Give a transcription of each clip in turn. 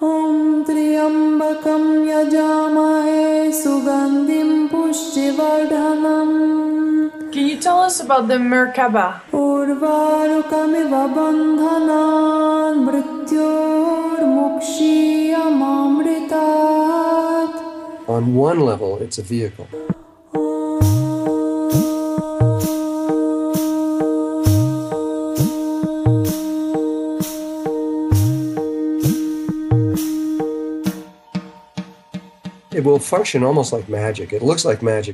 Om Triambakam Yajamahe Sugandhim Pushtivardhanam. Can you tell us about the Merkaba? Urvarukamiva bandhanan mrityor mukshiyamamritat. On one level, it's a vehicle. It will function almost like magic. It looks like magic.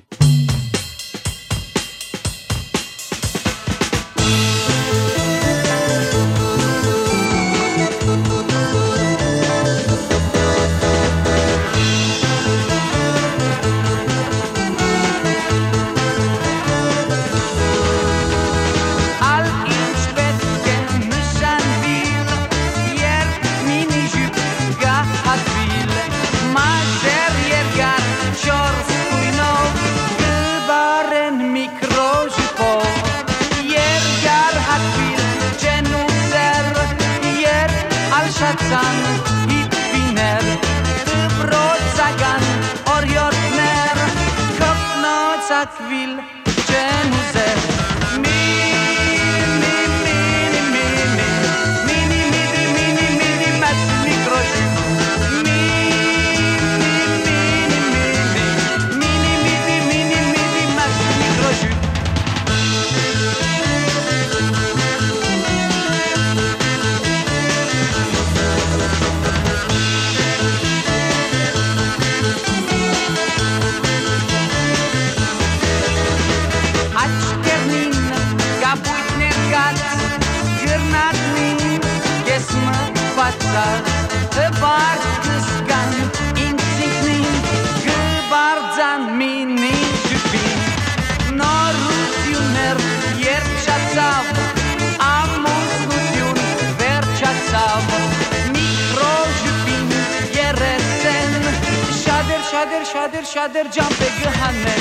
Shader jump gehanem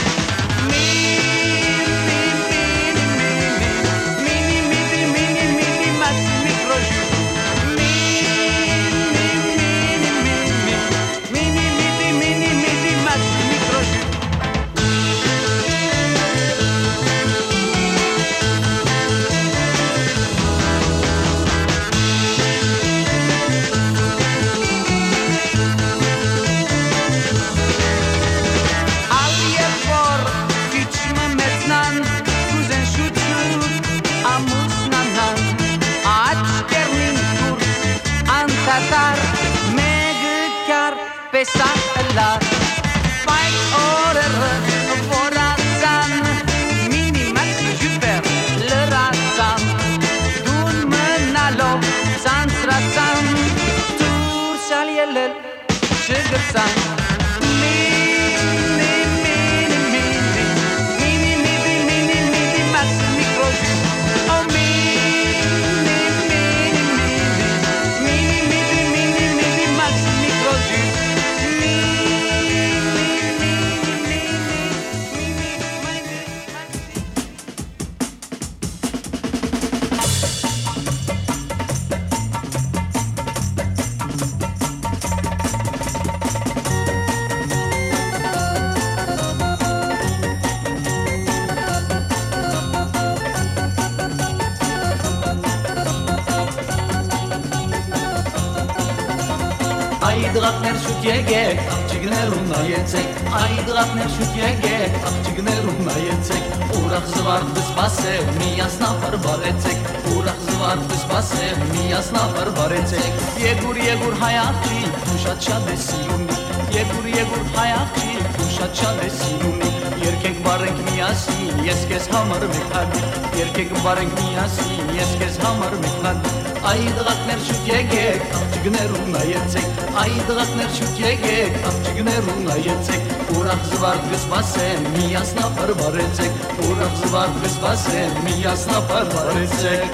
pesar Fai order vorazan Mini max super le razan Dun menalo sans razan Tur salielel shigersan Այդրատներ շուտ եկեք, աղջիկներում նայեցեք Այդրատներ շուտ եկեք, աղջիկներում նայեցեք Ուրախ զվարդը սպասեք, միասնապար բարեցեք Ուրախ զվարդը սպասեք, միասնապար բարեցեք Եգուր հայ աղջիկ, դու շատ ես սիրունի Եգուր հայ աղջիկ, դու շատ ես սիրունի Երկեք բարենք միասին, ես քեզ համար մեկ հատ Երկեք բարենք միասին, ես քեզ համար մեկ հատ Այդրատներ շուտ եկեք, աղջիկներում նայեցեք Այդրատներ շուտ եկեք, աղջիկներում նայեցեք Ուրախ զվարդ կսպասեն, միասնապար բարեցեք Ուրախ զվարդ կսպասեն, միասնապար բարեցեք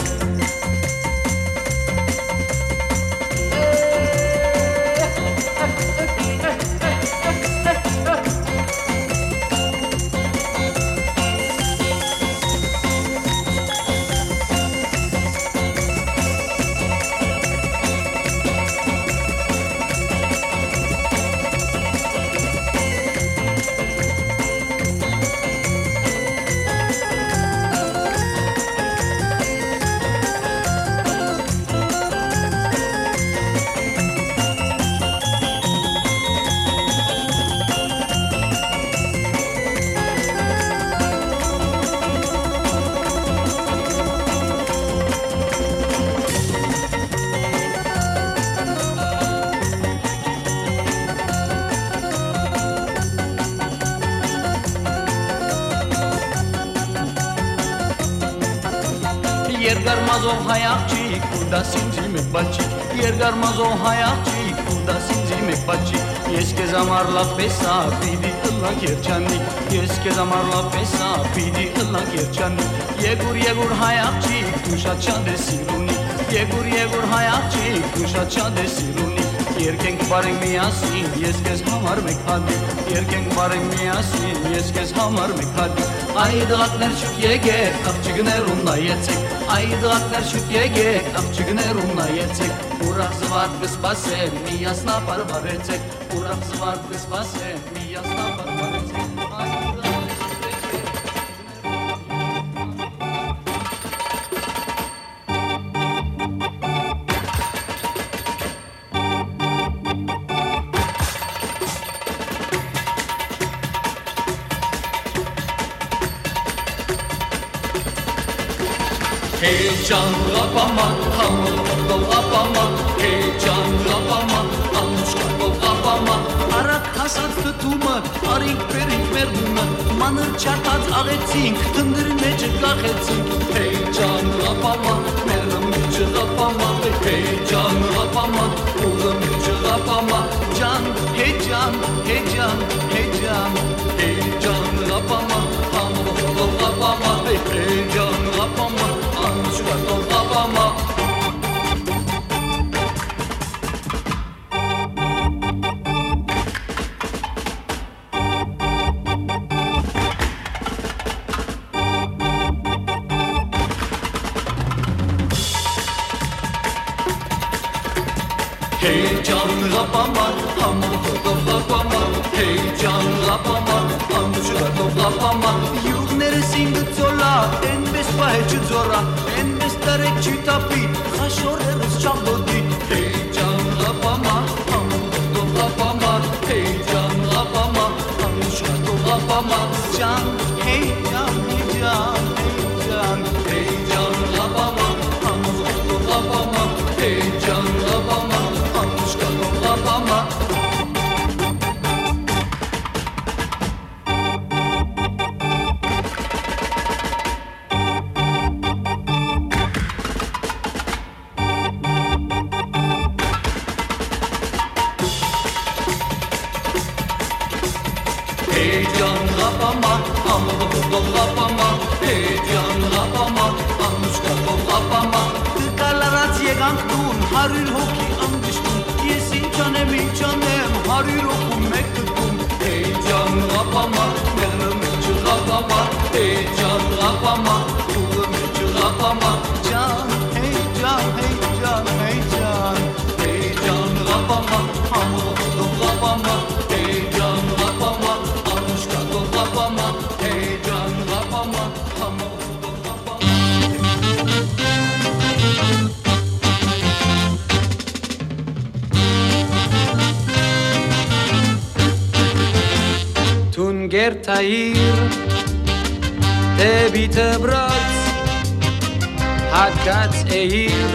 Երգարմազով հայաղջիկ ու դա սինձի մեկ բաճիկ Երգարմազով հայաղջիկ ու դա սինձի մեկ բաճիկ Ես քեզ համար լավ պեսա պիտի ըլլանք երջանիկ Ես քեզ համար լավ պեսա պիտի ըլլանք երջանիկ Եգուր հայաղջիկ դու շատ ես սիրունի Եգուր հայաղջիկ դու շատ ես սիրունի Երկենք բարենք միասին, ես քեզ համար մեկ հատիկ Երկենք բարենք միասին, ես քեզ համար մեկ հատիկ Այ դղակներ շուտ եկեք, աղջիկներում նայեցեք Այ դղակներ շուտ եկեք, աղջիկներում նայեցեք Ուրախ զվարթ կսպասեմ, միասնապար բարեցեք Ուրախ զվարթ կսպասեմ, միասնապար բարեցեք Heyecan rapama, hamur rapama Heyecan rapama, anushka rapama Arak hasad fıtuma, arik perik mermuna Manır çataz ağetsink, tındır mecı gahetsink Heyecan rapama, merm mecı rapama Heyecan rapama, uğum mecı rapama Can, heyecan, heyecan, heyecan Heyecan rapama, hamur rapama Heyecan rapama Anushka rapama Heyecan rapama, hamur rapama Heyecan rapama, anushka rapama Yug neresin gıtzola, en bespaheçi zora En bestarek çitapi, haşorerus çağlodi Heyecan rapama, hamur rapama Heyecan rapama, anushka rapama Can, heyecan, heyecan, heyecan Heyecan rapama, hamur rapama Heyecan rapama, anushka rapama Heyecan rapama, hamur rapama Heyecan rapama, anushka rapama Tıkalara yegankdun, harür hoki angıştun Yesin canem, harür okum mektubun Heyecan rapama, merm mecı rapama Heyecan rapama, uğum mecı rapama Can, heyecan, heyecan, heyecan Heyecan rapama, hamur rapama Heyecan rapama, anushka rapama Heyecan rapama, hamur rapama Tunger tayir, tebite brot Hakat eir,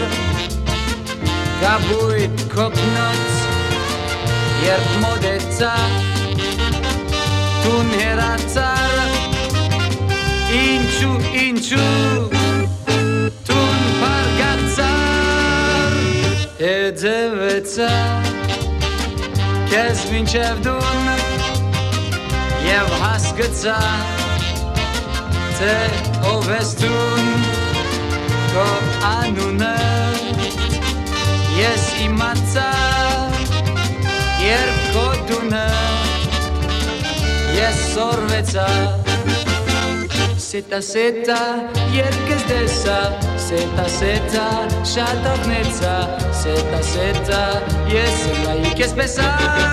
gabuit kopnot Yerb modetza, tun heratzar Inchu, tun pargatzar Edzevetza, kez minchevdun Եվ հասկացա, թե ով ես դուն Քո անունը ես իմացա Երբ քո տունը ես սորվեցա Սետա, երկս դեսա Սետա, շատ ողնեցա Սետա, ես լայք ես պեսա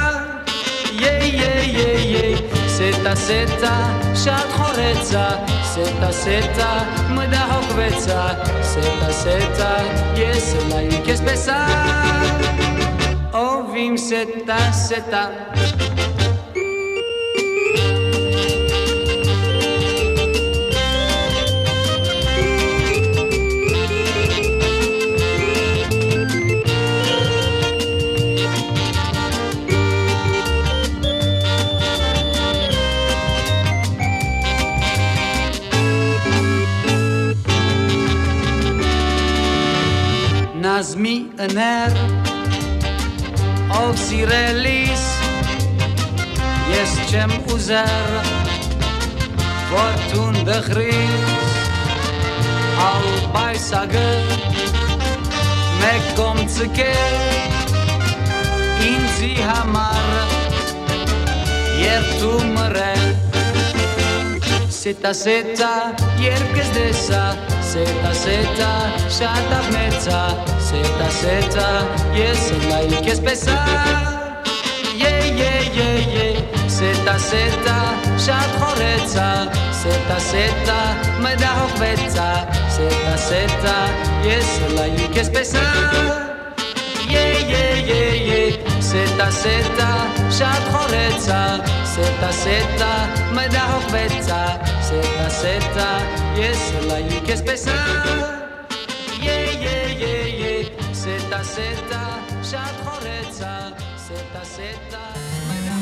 Սետա, շատ խորեցա Սետա, մդահոգվեցա Սետա, ես լայք ես պեսա Ով իմ սետա ol sirelis Yes cem uzer Vortun de chris Al baisagă Me kom tsike Inzi hamar Yer tu mre Seta seta Yer desa Seta seta Shata meta Seta seta Yes like espesa Yeah Seta seta Shat khoretsa Seta seta Me da hokvetsa Seta seta Yes like espesa Yeah Seta seta Shat khoretsa Seta seta Me da hokvetsa Seta seta Yes like espesa Yeah Seta seta Shat khoretsa Seta seta Me da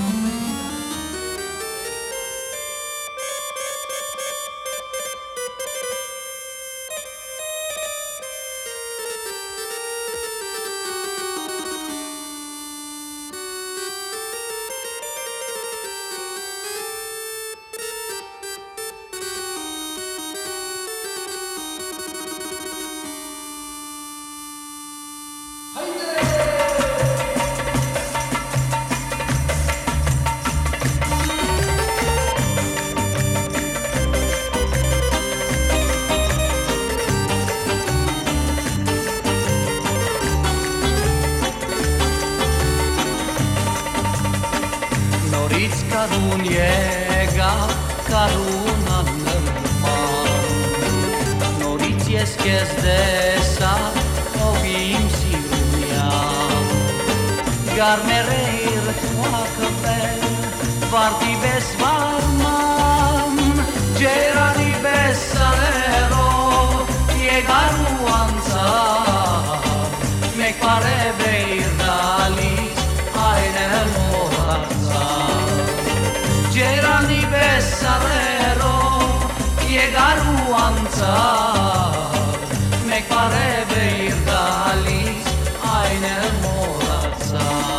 Karun jega, karuna nërman Norit jeskes desa, ovim sirun jam Gar me rejr tua këpel, varti bes varman Gjerani bes salero, jegaru ancar Me pare bejrdalis, ajne morazar Gerani besarero Iegaru anțar Me pareve irdalis Aine morațar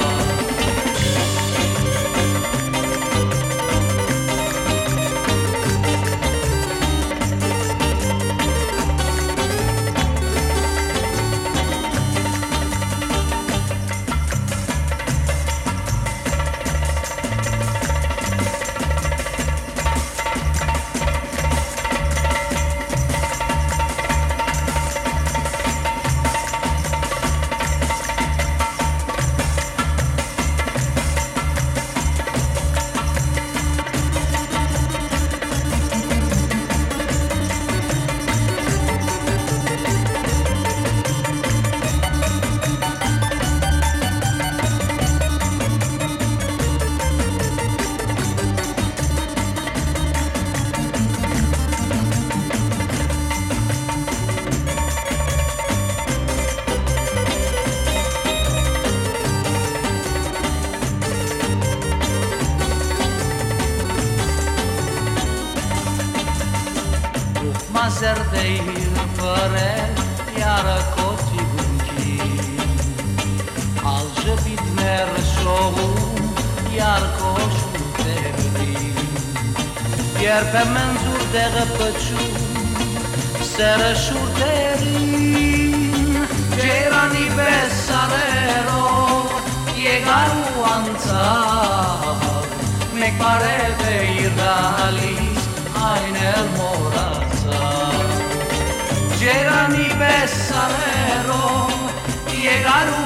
Mazer de fără iară coci gunchi Al jăbit mer shohu iar coșul terin Iar pe menzur de răpăciu seră șurterin Gerani besarero iegaru anțar Me pareve irdalis ainer morazar Gerani besarero Iegaru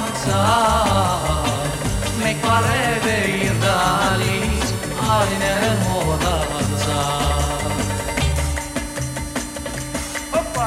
anțar Me pareve irdalis ainer morazar Opa!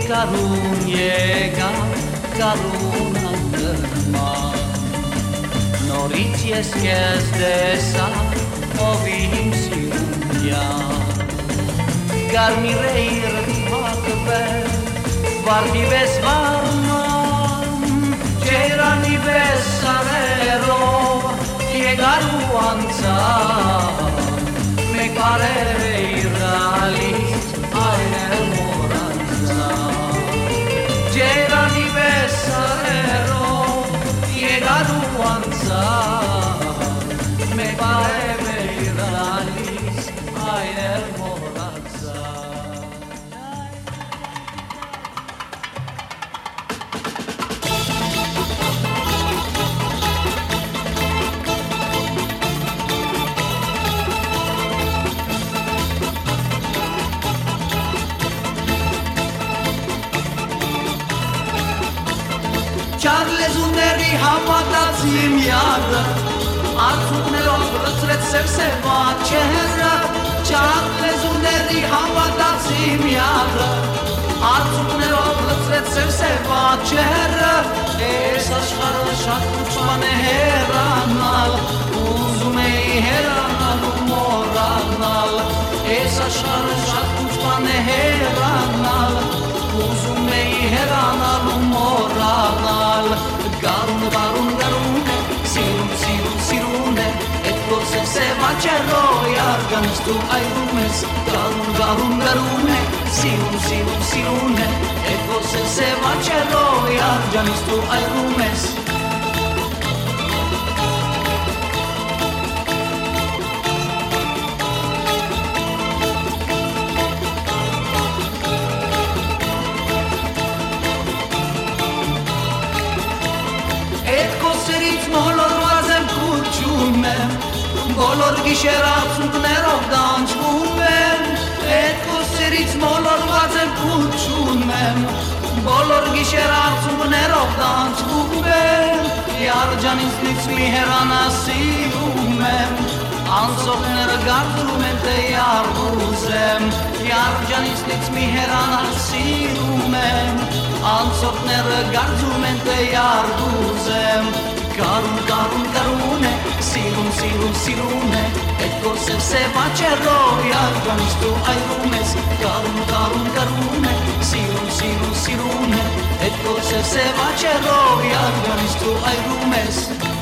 garun եկավ garun անդրման Նորից ես քեզ տեսա ով իմ սիրուն Գարմիրեիր փակվել վարդի վես վարման ջերանի վես սարերով եկարու անցան մեկ բարև էիր ալիս այրել մորանցան ջերանի վես սարերով եկարու անցան մեկ բարև էիր ալիս այրել Չարլեզուների համատացի միարը Արցուկներով լծրեց սև-սև աչերը Չարլեզուների համատացի միարը Արցուկներով լծրեց սև-սև աչերը Ես աշխարհը շատ կուճման է հեռանալ Ուզում էի հեռանալ ու մոռանալ Ես աշխարհը շատ կուճման է հեռանալ Ուզում էի հեռանալ ու մոռանալ Գարուն, գարուն, գարուն է, սիրուն, սիրուն, սիրուն է Էդ որ սև-սև աչերով յարգանից դու այրում ես Գարուն, գարուն, գարուն է, սիրուն, սիրուն, սիրուն է Էդ որ սև-սև աչերով յարգանից դու այրում ես Բոլոր գիշեր արցունքներով դանչվում եմ Էդ կոսերից մոլորված եմ կուչում եմ Բոլոր գիշեր արցունքներով դանչվում եմ Յարջանիցնից մի հերանա սիրում եմ Անցողները գարդում են թե յարդուզ եմ Յարջանիցնից մի հերանա սիրում եմ Անցողները գարդում են թե յարդուզ եմ Garun, garun, garun է, սիրուն, սիրուն, սիրուն է Էդ որ սև-սև աչերով յարգանից դու այրում ես Garun, garun, garun է, սիրուն, սիրուն, սիրուն է Էդ որ սև-սև աչերով յարգանից դու այրում ես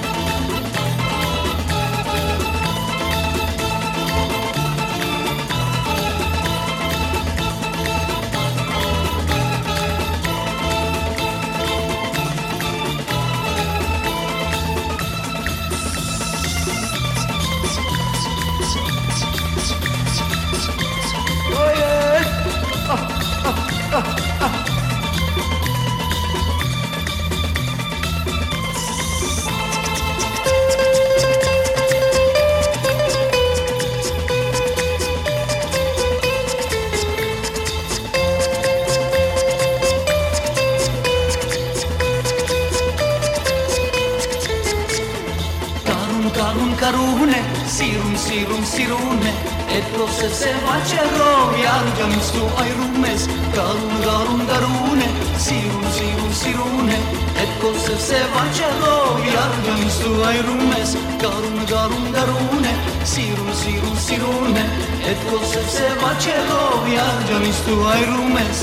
Garun է, սիրուն, սիրուն, սիրուն է Էդ որ սև աչերով յարգանից դու այրում ես Garun, garun, garun է, սիրուն, սիրուն, սիրուն է Էդ որ սև աչերով յարգանից դու այրում ես Garun, garun, garun է, սիրուն, սիրուն, սիրուն է Էդ որ սև աչերով յարգանից դու այրում ես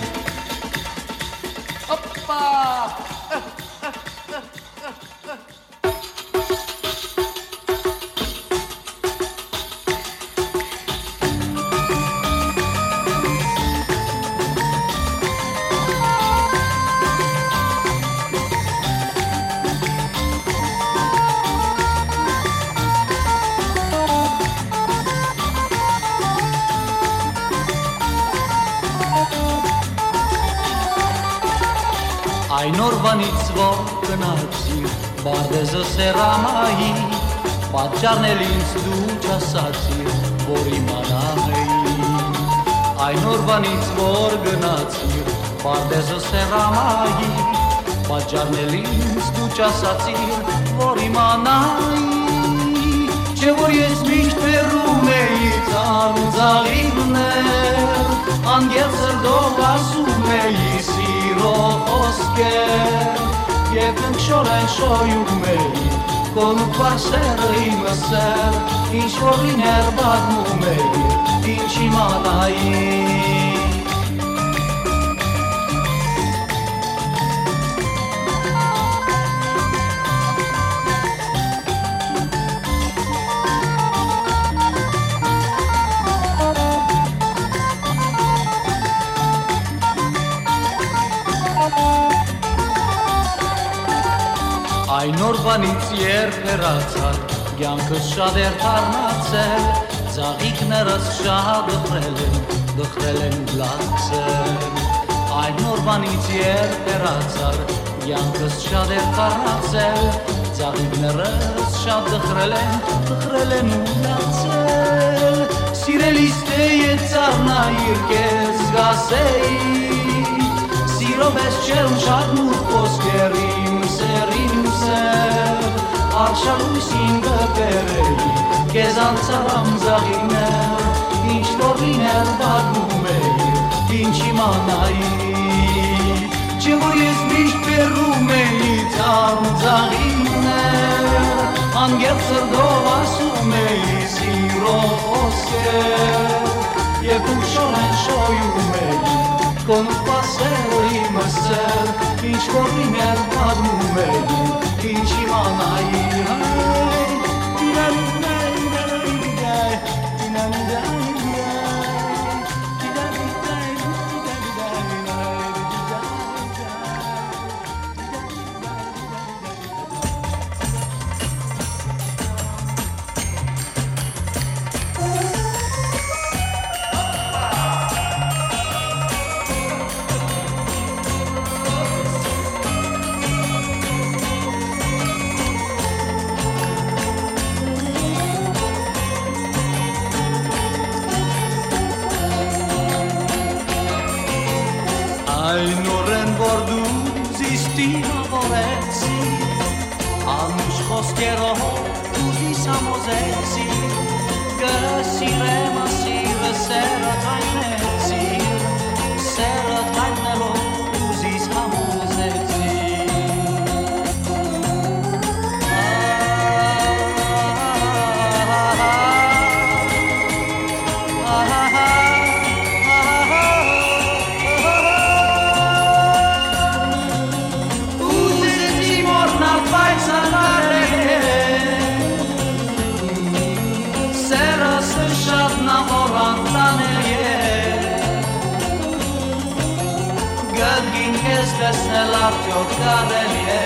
Հոպա Այն օրվանից որ գնացի Բարդեզը սերամայի Պատճառն էլ ինձ դու չասացիր որ իմանայի Այն օրվանից որ գնացի Բարդեզը սերամայի Պատճառն էլ ինձ դու չասացիր որ իմանայի Չէ որ ես միշտ մեռում էի ծանուձալիներ անգել սրդով ասում էի սիրո խոսքեր Եվ ընկշորեն շոյում էի կոնուկ վարսերը իմս էր Ինչ որ լիներ բաղնում էի ինչ իմանայի Այն օրվանից երբ հեռացար, կյանքս շատ էր թարմացել, ծաղիկներս շատ դխրել են լացել։ Այն օրվանից երբ հեռացար, կյանքս շատ էր թարմացել, ծաղիկներս շատ դխրել են ու լացել։ Սիրելիս թե ետ ծառնայիր կեզ գասեի, սիրով ես չեմ շատ մուտ խոսքերին, Արշալույսին գպերեի, կեզ անցարամ զաղիներ, ինչ որ լիներ բաղում էի, ինչ իմանայի Չէ որ ես միշտ պերում էի ծարմ զաղիներ, անգել սրդով ասում էի սիրո խոսքեր, և ուշոր են շոյում էի, կոնուկ պասեր իմս էր, ինչ որ լիներ բաղում էի, ինչ իմանայի Այն օրեն որ դու զիստիմավորեցի Անուշ խոսքերով ուզիս համոզեցի Կսիրեմ ասիրը սերդ հայնեցիր Սերդ հայնելով ուզիս համոզեցի Գնգին կեզ տեսնել արդյոք կարելի է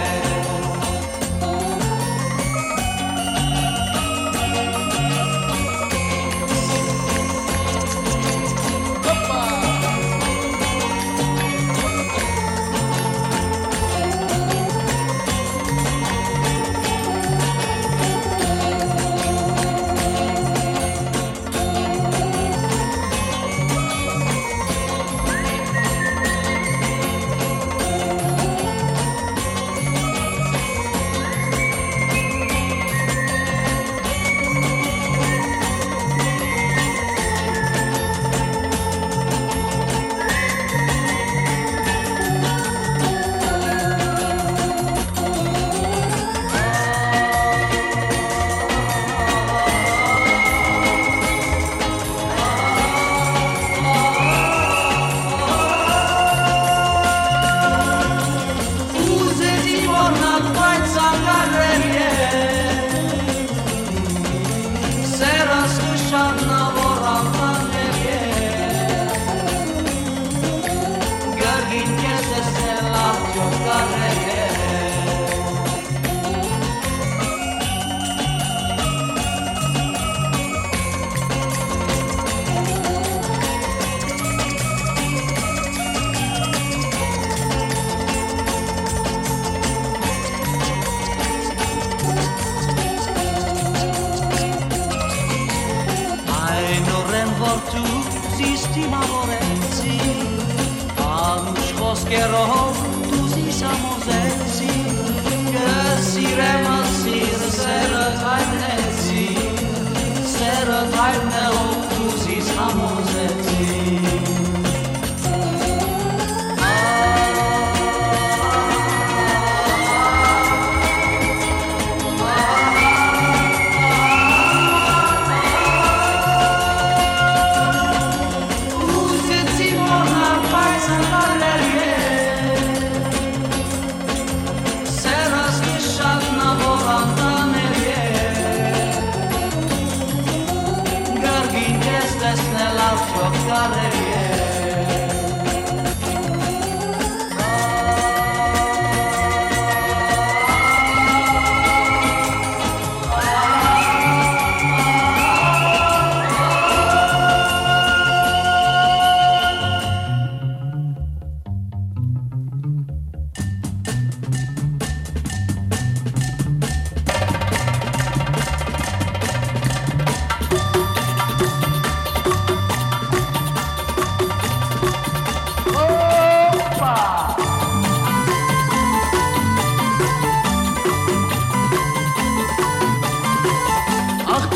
Զիստիմավորեցի Անուշ խոսքերով դուզիս համոզեցի Կսիրեմ ասիր սերդ հայնեցի Սերդ հայնելով դուզիս համոզեցի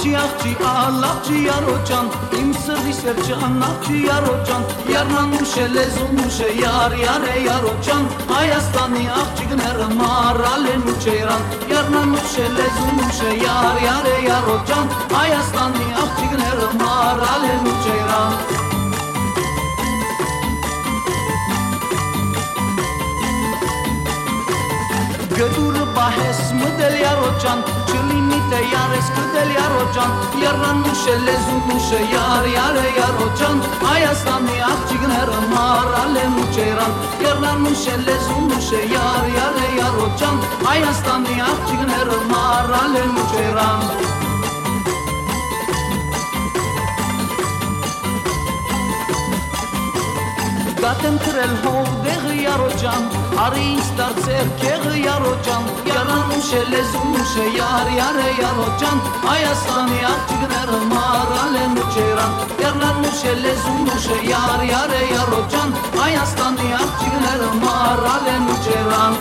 աղջի ալաղջի արոջան իմ սրտի սերջան աղջի արոջան Եռնան ուշե լեզուն ուշե յար յարե յարոջան Հայաստանի աղջիկները մարալ են ուչերան Եռնան ուշե լեզուն ուշե յար յարե յարոջան Հայաստանի աղջիկները մարալ են ուչերան Գդուրը բահես մդել յարոջան Չլինի թե յարես կդել յարոջան Եռնան ուշե լեզուն ուշե յար յարե յարոջան Հայաստանի աղջիկները մարալ են ուչերան Եռնան ուշե լեզուն ուշե յար յարե յարոջան Հայաստանի աղջիկները մարալ են ուչերան Գատեմ կրել հով դեղը յարոջան Արի ինձ դարձեր կեղը յարոջան Եռնան ուշե լեզուն ուշե յար յարե յարոջան Հայաստանի աղջիկները մարալ են ուչերան Եռնան ուշե լեզուն ուշե յար յարե յարոջան Հայաստանի աղջիկները մարալ են ուչերան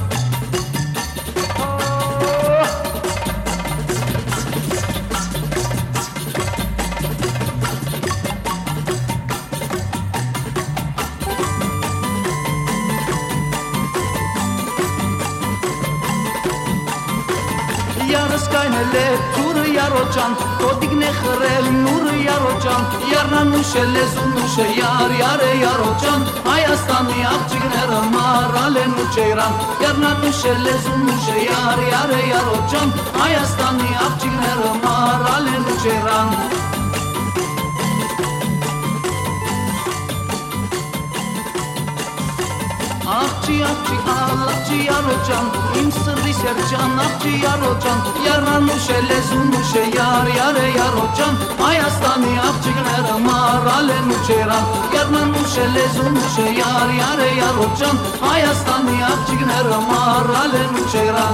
Յարսկայնել է թուրը յարոջան Կոտիկն է խրել նուրը յարոջան Եռնան ուշե լեզուն ուշե յար յարե յարոջան Հայաստանի աղջիկները մարալ են ուչերան Եռնան ուշե լեզուն ուշե յար յարե յարոջան Հայաստանի աղջիկները մարալ են ուչերան Աղջի աղջի ալաղջի յարոջան Իմ սրտի սերջան աղջի յարոջան Եռնան ուշե լեզուն ուշե յար յարե յարոջան Հայաստանի աղջիկները մարալ են ուչերան Եռնան ուշե լեզուն ուշե յար յարե յարոջան Հայաստանի աղջիկները մարալ են ուչերան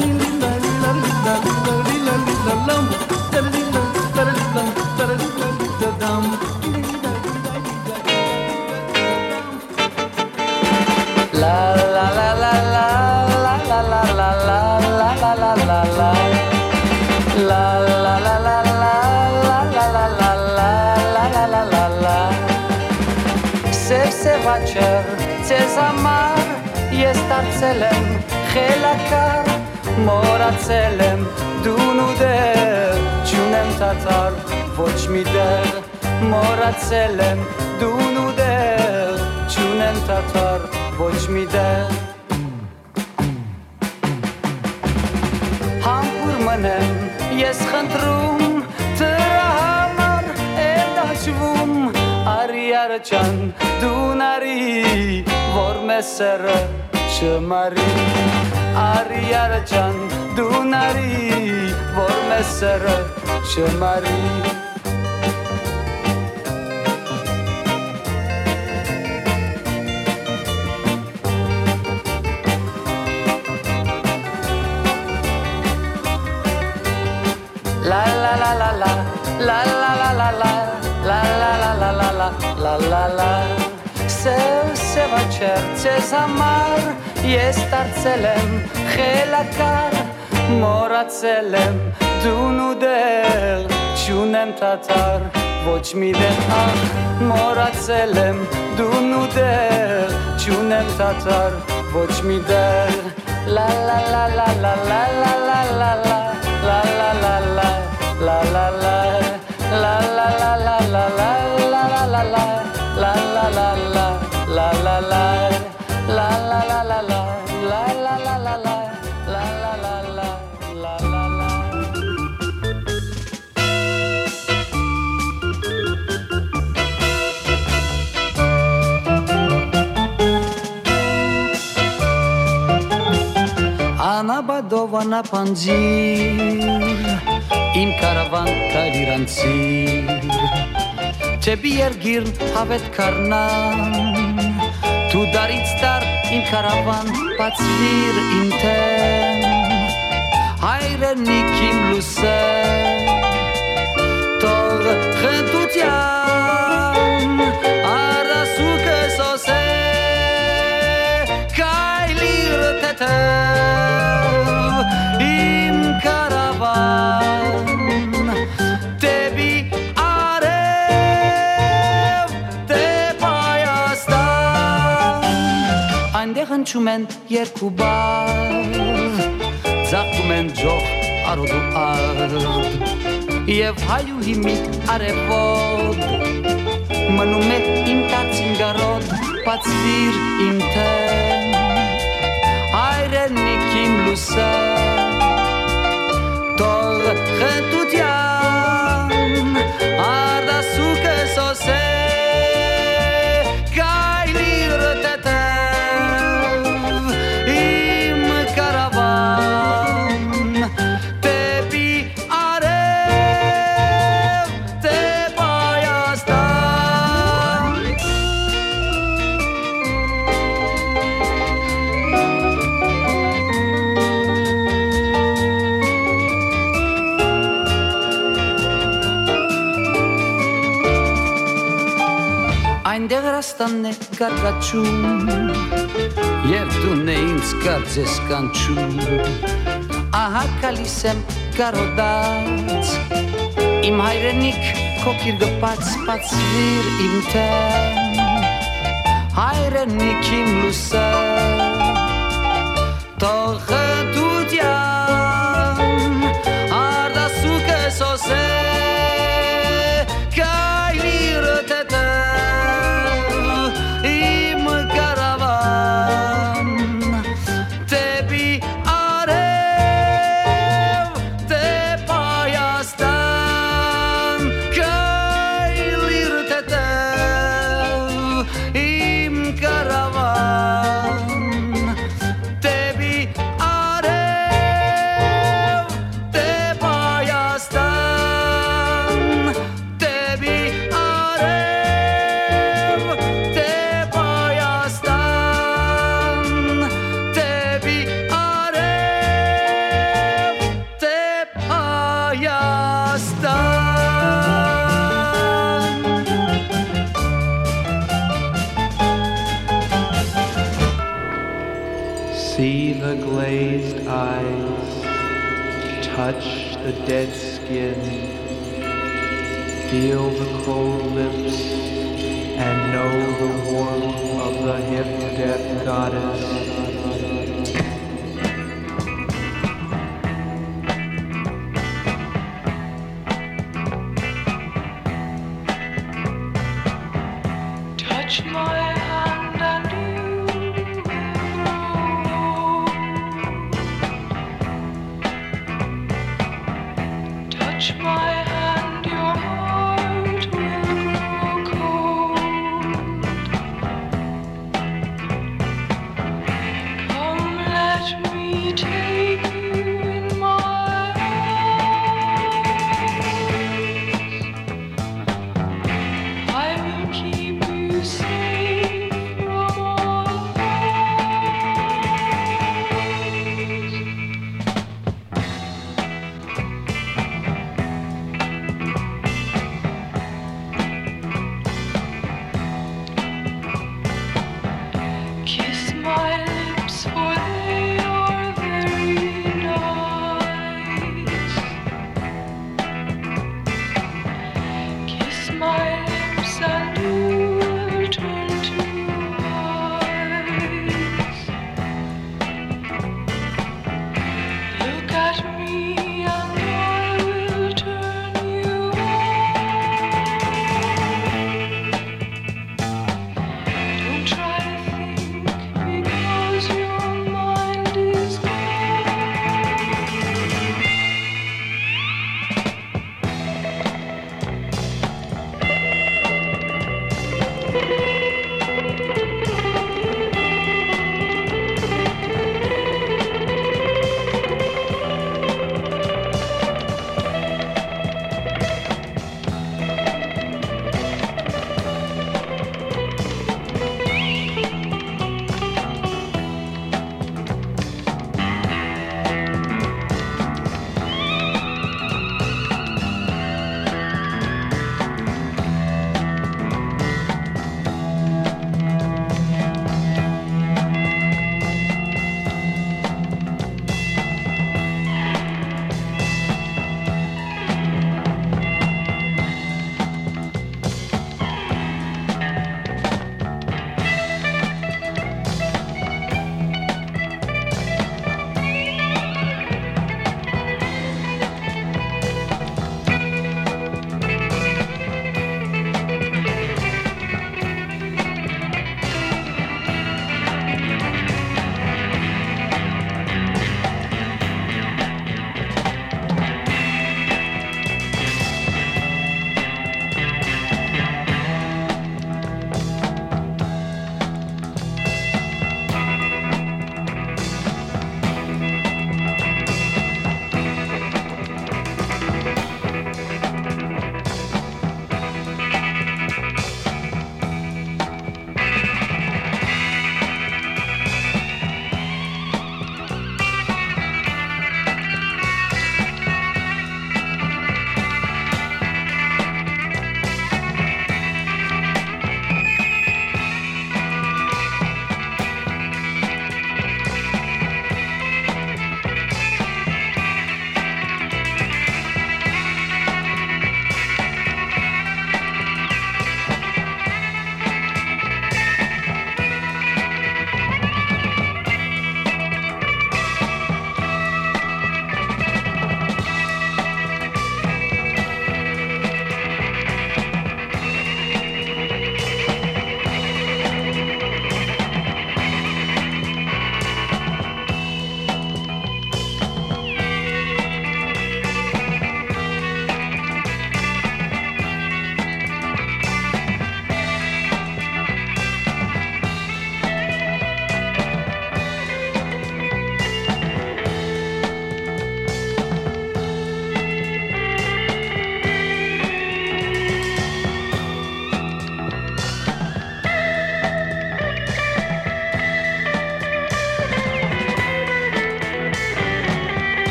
La la la la la la la la la la la la la la la La la la la la la la la la la la la la la Սև-սևաչեր ձեզ համար ես դարձել եմ խելակար մոռացել եմ դուն ու դեր չունեմ տատար ոչ մի դեր մոռացել եմ դուն ու դեր չունեմ տատար ոչ մի դեր Համբուր մնեմ ես խնդրում դրա համար էլ դաշվում Արի արջան դուն արի որ մեզ սերը չմարի Արի արջան դուն արի որ մեզ սերը չմարի La la la la la la la la la la la la la la la la la la la Սև-սևաչեր ձեզ համար ես դարձել եմ խելակար մոռացել եմ դուն ու դեր չունեմ տատար ոչ մի դեր ախ մոռացել եմ դուն ու դեր չունեմ տատար ոչ մի դեր La la la la la la la la la la La la la la la la la La la la la la la la la la la La la la la la la la La la la la la la la la la la La la la la la la la Անաբադով անապանձիր Իմ կարավան տալիրանցիր Չեպի երգիրն հավետ կարնան Դու դարից դար իմ կարավան բացվիր իմ թեմ Հայրենիք իմ լուսեր Թող խնդության առասուկը սոսե Կայլիր թեթև իմ կարավան Խոսում են երկու բար Ձախում են ջող արոդ ու արդ Եվ հայուհի մի արևոտ Մնում է իմ տածին գարոտ Բացվիր իմ թեմ Հայրենիք իմ լուսը Թող խտության Արդասուկը սոսե Գայլիր տետև Իմ կարավան Տեպի արև Տեպ Հայաստան Այնտեղ Ռաստանն է գարգաչում Եվ դուն է ինձ կարծես կանչում Ահա կալիս եմ կարոդած Իմ հայրենիք քոքիր գպած Բացվիր իմ թեմ Հայրենիք իմ լուսը Թող խտության Արդասուկը սոսե Գայլիր տետև Իմ կարավան Տեպի արև Տեպ Հայաստան Գայլիր տետև Իմ կարավան Տեպի արև Տեպ Հայաստան Տեպի արև Տեպ Հայաստան Տեպի արև Տեպ Հայաստան See the glazed eyes, touch the dead skin, feel the cold lips, and know the warmth of the hip death goddess. Touch my hand and you touch my hand, your heart will grow cold. Come, let me take you in my arms. I will keep you safe from all harms. Kiss my lips, for they are very nice. Kiss my lips and you will turn to ice. Look at me and I will turn you on. Don't try to think because your mind is gone.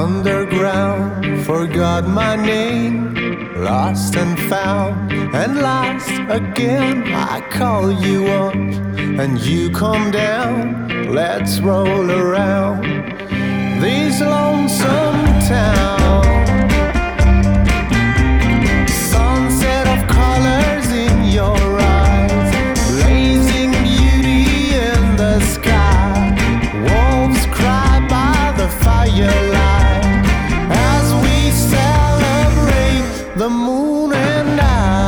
underground, forgot my name, lost and found, and lost again. I call you up, and you come down. Let's roll around this lonesome town. Sunset of colors in your eyes, blazing beauty in the sky. Wolves cry by the firelight as we celebrate the moon and I.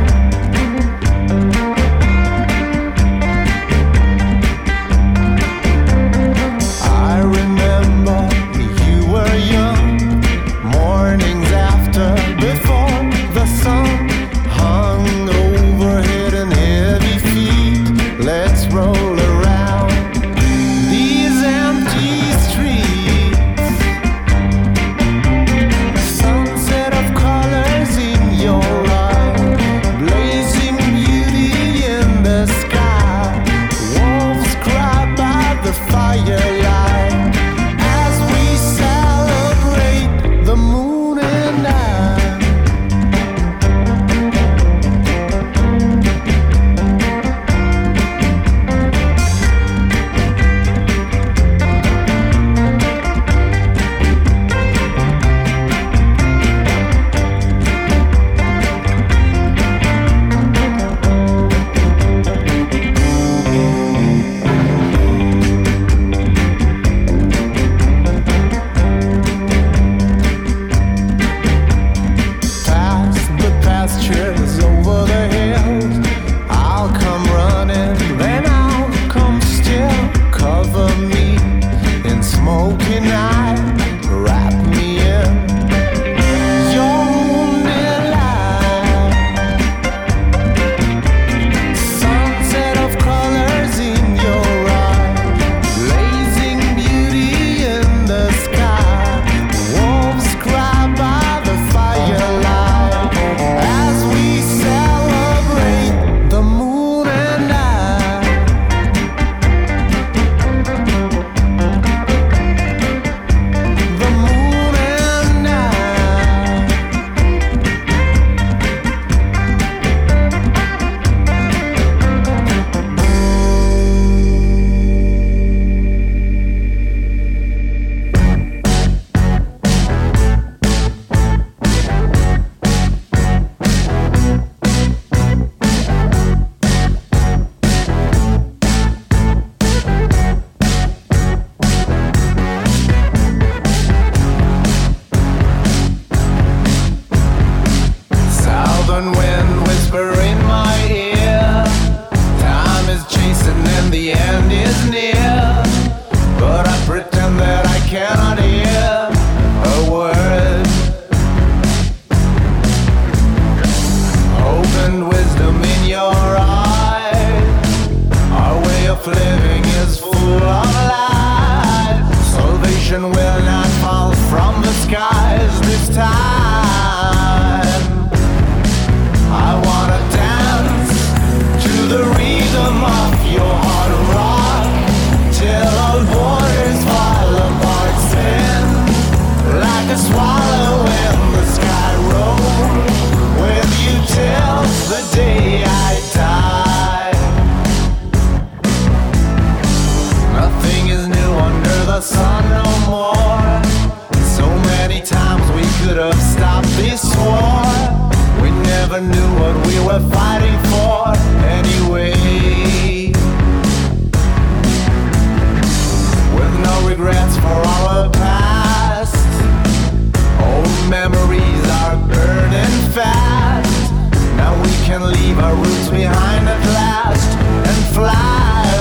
I remember you were young, mornings after, before the sun hung overhead and heavy feet. Let's roll around these empty streets. Sunset of colors in your eyes, blazing beauty in the sky. Wolves cry by the firelight as we celebrate the moon and I. Past the pastures over the hills, I'll come running, then I'll come still. Cover me in smoky night, wrap me in your moonlit light. Sunset of colors in your eyes, blazing beauty in the sky. Wolves cry by the firelight as we celebrate the moon and I. The moon and I. Southern wind whisper in my ear. Time is chasing and the end is near. But I pretend that I cannot hear a word. Hope and wisdom in your eyes. Our way of living is full of light. Salvation will not fall from the skies this time. I wanna dance to the rhythm of your hard rock till all borders fall apart. Spin like a swallow in the sky. Roll with you till the day I die. Nothing is new under the sun no more. So many times we could have stopped this war. We never knew what we were fighting for anyway. With no regrets for our past, old memories are burning fast. Now we can leave our roots behind at last and fly